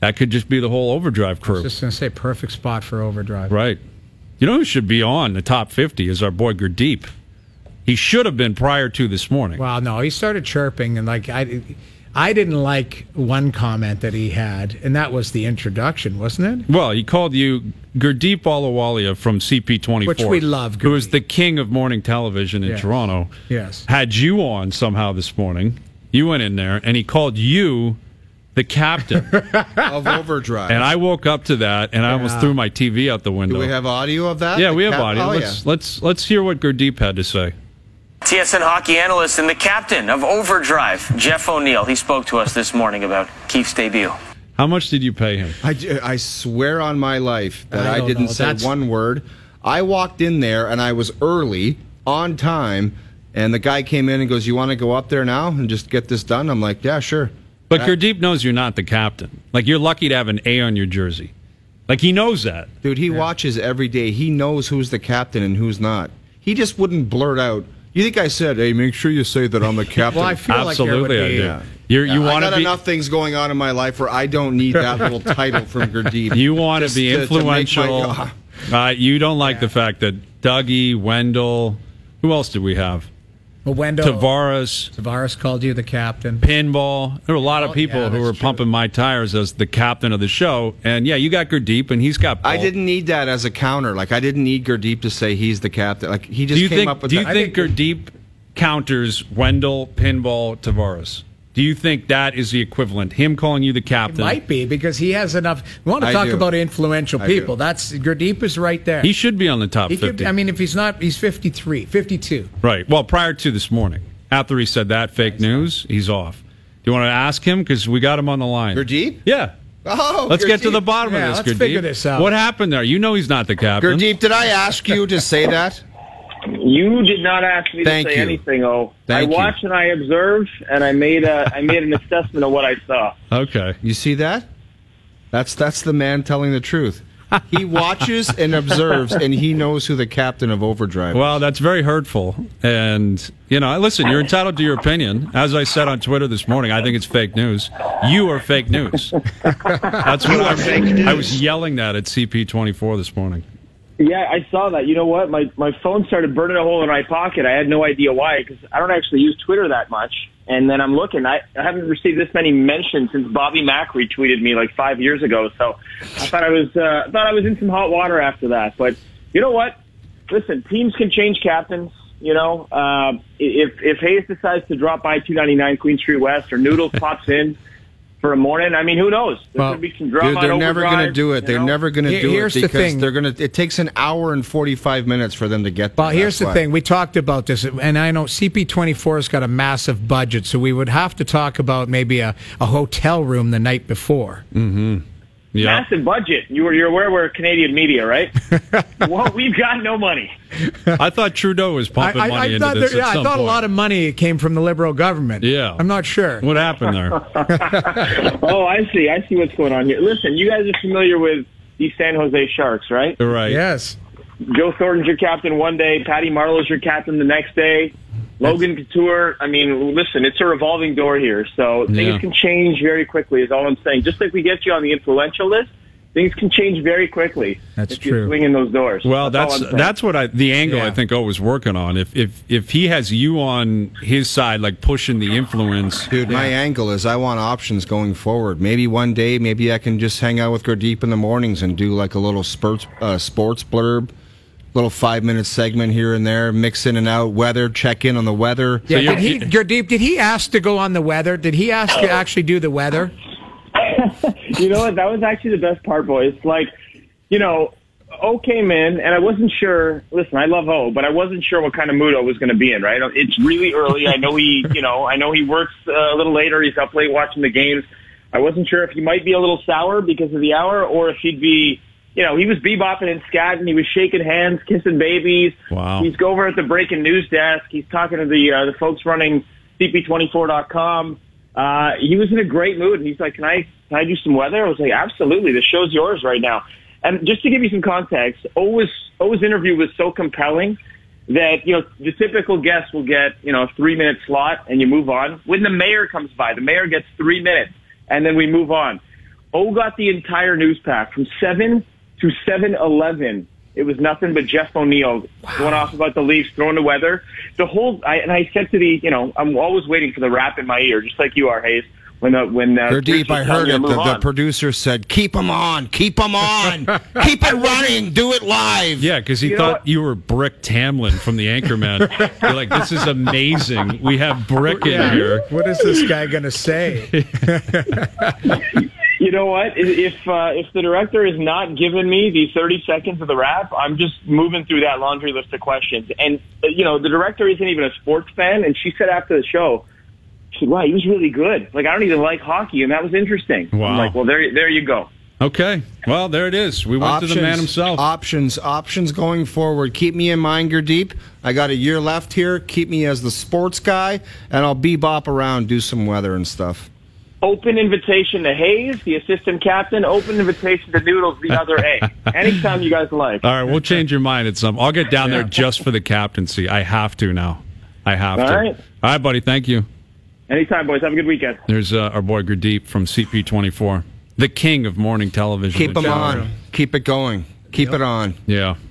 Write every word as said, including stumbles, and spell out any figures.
That could just be the whole Overdrive crew. I was just going to say, perfect spot for Overdrive. Right. You know who should be on the top fifty is our boy Gurdeep. He should have been prior to this morning. Well, no, he started chirping, and like I, I didn't like one comment that he had, and that was the introduction, wasn't it? Well, he called you Gurdeep Ahluwalia from C P twenty-four. Which we love, Gurdeep. Who is the king of morning television in Yes. Toronto. Yes. Had you on somehow this morning. You went in there, and he called you the captain of Overdrive. And I woke up to that, and I almost Yeah. threw my T V out the window. Do we have audio of that? Yeah, The we have cap- audio. Oh, let's, yeah. let's, let's hear what Gurdeep had to say. T S N hockey analyst and the captain of Overdrive, Jeff O'Neill. He spoke to us this morning about Keith's debut. How much did you pay him? I, I swear on my life that I I, don't didn't know. say That's- one word. I walked in there, and I was early, on time, and the guy came in and goes, you want to go up there now and just get this done? I'm like, yeah, sure. But That- Gurdeep knows you're not the captain. Like, you're lucky to have an A on your jersey. Like, he knows that. Dude, he watches every day. He knows who's the captain and who's not. He just wouldn't blurt out. You think I said, hey, make sure you say that I'm the captain? Well, I feel Absolutely, like I there would do. be, Yeah. You're, you Yeah, I want got to be enough things going on in my life where I don't need that little title from Gurdeep. you want to Just be to- to make my- influential. uh, you don't like the fact that Dougie, Wendell, who else did we have? Well, Wendell Tavares, Tavares called you the captain. Pinball. There were a lot of Oh, people yeah, who were that's true. pumping my tires as the captain of the show. And yeah, you got Gurdeep, and he's got. Paul. I didn't need that as a counter. Like, I didn't need Gurdeep to say he's the captain. Like, he just Do you came think? up with Do you that. think Gurdeep counters Wendell, Pinball, Tavares? Do you think that is the equivalent? Him calling you the It captain? might be because he has enough. We want to I talk do. about influential I people. do. That's Gurdeep is right there. He should be on the top He fifty. could, I mean, if he's not, he's fifty-three, fifty-two. Right. Well, prior to this morning, after he said that fake news, he's off. Do you want to ask him? Because we got him on the line. Gurdeep? Yeah. Oh, Let's get to Gurdeep. the bottom Yeah, of this, let's Gurdeep. figure this out. What happened there? You know he's not the captain. Gurdeep, did I ask you to say that? You did not ask me Thank to say you. anything. Oh, Thank I you. watched and I observed, and I made a I made an assessment of what I saw. Okay. You see that? That's that's the man telling the truth. He watches and observes, and he knows who the captain of Overdrive is. Well, that's very hurtful. And, you know, listen, you're entitled to your opinion. As I said on Twitter this morning, I think it's fake news. You are fake news. That's what I, I was yelling that at C P twenty-four this morning. Yeah, I saw that. You know what? My my phone started burning a hole in my pocket. I had no idea why because I don't actually use Twitter that much. And then I'm looking. I, I haven't received this many mentions since Bobby Mack retweeted me like five years ago. So I thought I was uh, thought I was in some hot water after that. But you know what? Listen, teams can change captains. You know, uh, if if Hayes decides to drop by two ninety-nine Queen Street West or Noodles pops in for a morning, I mean, who knows? There's Well, going to be some drama. Dude, they're on never Overdrive, going to do it. you They're know? never going to Here- do here's it the because thing. they're going to. It takes an hour and forty-five minutes for them to get there. Well, here's That's the why. thing. We talked about this, and I know C P twenty-four has got a massive budget, so we would have to talk about maybe a, a hotel room the night before. Yeah. Massive budget. You were, you're aware we're Canadian media, right? Well, we've got no money. I thought Trudeau was I, pumping I, money I into thought, this there, at yeah, I some thought a point. lot of money came from the Liberal government. Yeah. I'm not sure. What happened there? Oh, I see. I see what's going on here. Listen, you guys are familiar with the San Jose Sharks, right? Right. Yes. Joe Thornton's your captain one day. Patty Marleau's your captain the next day. Logan Couture. I mean, listen, it's a revolving door here. So things Yeah. can change very quickly is all I'm saying. Just like we get you on the influential list, things can change very quickly. That's if true. you swing in those doors. Well, all that's I'm saying. that's what I the angle Yeah. I think O was working on. If if if he has you on his side, like pushing the influence, Dude, my angle is I want options going forward. Maybe one day, maybe I can just hang out with Gurdeep in the mornings and do like a little sports uh, sports blurb, little five minute segment here and there, mix in and out weather, check in on the weather. Yeah, you're- did he, Gurdeep, did he ask to go on the weather? Did he ask to actually do the weather? You know what? That was actually the best part, boys. Like, you know, O came in, and I wasn't sure. Listen, I love O, but I wasn't sure what kind of mood O was going to be in. Right? It's really early. I know he, you know, I know he works uh, a little later. He's up late watching the games. I wasn't sure if he might be a little sour because of the hour, or if he'd be, you know, he was bebopping and scatting. He was shaking hands, kissing babies. Wow. He's over at the breaking news desk. He's talking to the uh, the folks running C P twenty-four dot com. Uh, he was in a great mood. He's like, can I, can I do some weather? I was like, absolutely. The show's yours right now. And just to give you some context, O's, O's interview was so compelling that, you know, the typical guest will get, you know, a three minute slot and you move on. When the mayor comes by, the mayor gets three minutes and then we move on. O got the entire news pack from seven to seven eleven. It was nothing but Jeff O'Neill wow. going off about the Leafs, throwing the weather. The whole, I, and I said to the, you know, I'm always waiting for the rap in my ear, just like you are, Hayes. When the, when uh, deep, I heard it. The, the producer said, "Keep him on, keep him on, keep it running, do it live." Yeah, because he you thought you were Brick Tamlin from The Anchorman. You're like, "This is amazing. We have Brick yeah. in here." What is this guy going to say? You know what? If uh, if the director is not giving me the thirty seconds of the rap, I'm just moving through that laundry list of questions. And uh, you know, the director isn't even a sports fan, and she said after the show, she said, "Wow, he was really good. Like, I don't even like hockey, and that was interesting." Wow. I'm like, well, there, there you go. Okay. Well, there it is. We went options, to the man himself. Options, options going forward. Keep me in mind, Gurdeep. I got a year left here. Keep me as the sports guy, and I'll bebop around, do some weather and stuff. Open invitation to Hayes, the assistant captain. Open invitation to Noodles, the other A. Anytime you guys like. All right, we'll change your mind at some. I'll get down there just for the captaincy. I have to now. I have All to. right. All right, buddy. Thank you. Anytime, boys. Have a good weekend. There's uh, our boy Gurdeep from C P twenty-four, the king of morning television. Keep him on. Keep it going. Keep yep. it on. Yeah.